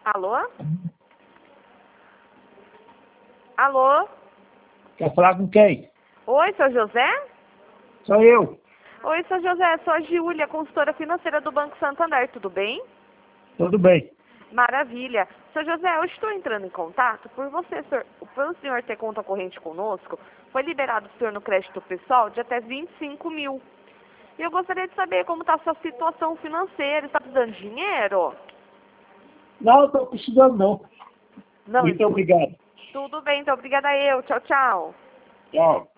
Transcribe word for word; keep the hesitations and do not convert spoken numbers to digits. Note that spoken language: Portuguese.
Alô? Alô? Quer falar com quem? Oi, seu José? Sou eu. Oi, seu José, sou a Giulia, consultora financeira do Banco Santander, tudo bem? Tudo bem. Maravilha. Seu José, eu estou entrando em contato por você, senhor, pelo senhor ter conta corrente conosco, foi liberado o senhor no crédito pessoal de até vinte e cinco mil. E eu gostaria de saber como está a sua situação financeira, está precisando de dinheiro? Não, estou precisando não. Não, Muito obrigado. tudo bem, então obrigada eu, tchau, tchau. Tchau.